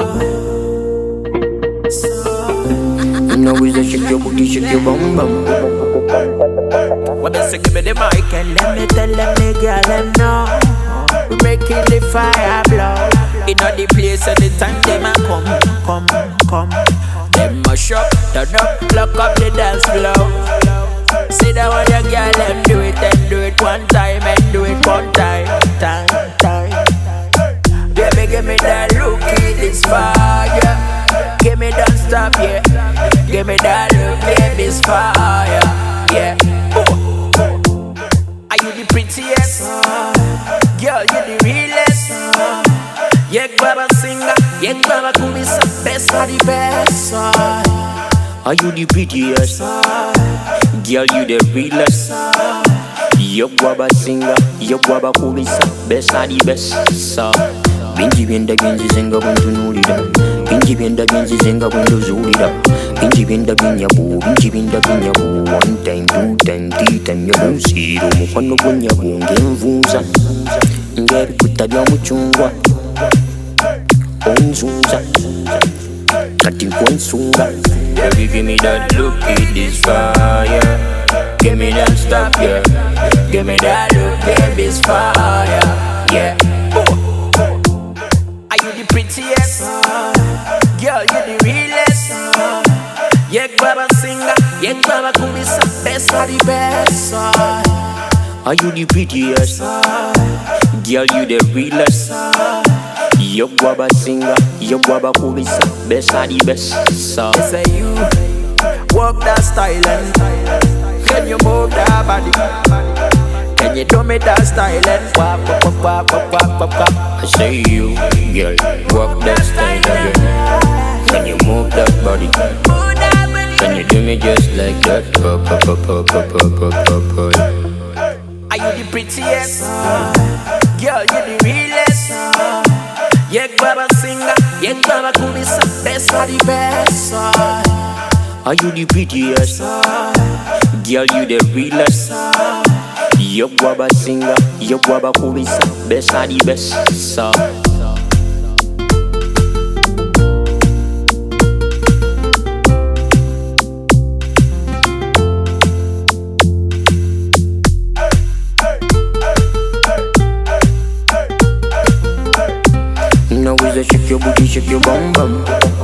Now is a shake your booty, shake your bum bum. Well, best give me the mic and let me tell them, the girl them know we making the fire blow. In all the place at the time them a come. Them mash up, turn up, lock up the dance floor. See that when your girl them do it one time and do it one time. Baby, give me that look, it is fire. Give me don't stop, yeah. Give me that look, baby's fire, yeah. Are you the prettiest? Girl, you the realest. Yeah, Baba singer, yeah, Baba Kumisa, best of the best. Are you the prettiest? Girl, you the realest. Yo Baba singer, yo Baba Kumisa, best of the best. Binji benda binji zenga buntu nulida. Binji benda binji zenga buntu zulida. Binji benda binya bu, binji benda binya bu. One time, two time, three time, yo zero. Mukwano gunya bunge mvunza. Ngeri kutabya muchungwa. Onzunza. Kati kwensunga. Baby, give me that look, it is fire. Give me that stop, yeah. Give me that look, baby's fire, yeah. Are you the prettiest? Girl, you the realest. Yeah, Baba singer, yeah, Baba Kumisa, best of the best. Are you the prettiest? Girl, you the realest. Yo Baba singer, yo Baba Kumisa, best of the best. Say you walk that style and can you move that body? Can you do me that style and wap. I say you, girl, walk that style again. Can you move that body? Can you do me just like that? Are you the prettiest? Girl, you the realest. Yeah, Baba singer, yeah, Baba Kumisa, best of the best. Are you the prettiest? Girl, you the realest. Yo Baba singer, yo Baba Kumisa, best of the best. Now is a shake your booty, shake your bum bum.